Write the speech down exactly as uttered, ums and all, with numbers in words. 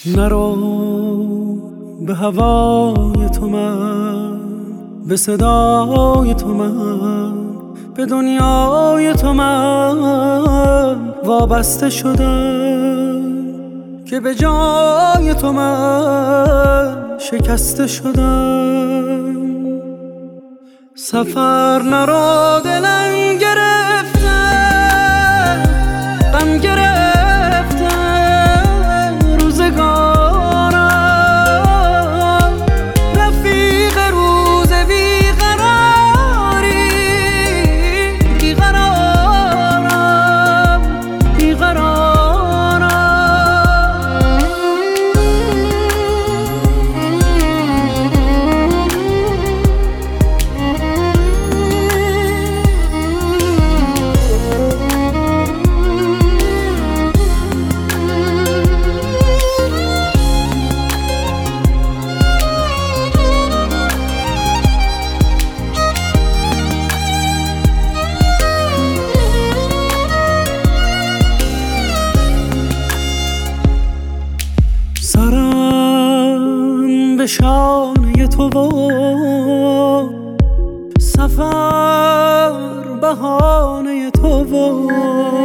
نرو به هوای تو من، به صدای تو من، به دنیای تو من وابسته شدم که به جای تو من شکسته شدم. سفر نرو دلم گرفته، غم گرفته روزگارم، رفیق روز بیقراری، بیقرارم بیقرارم. سرم به شانه تو و سفر بهانه تو و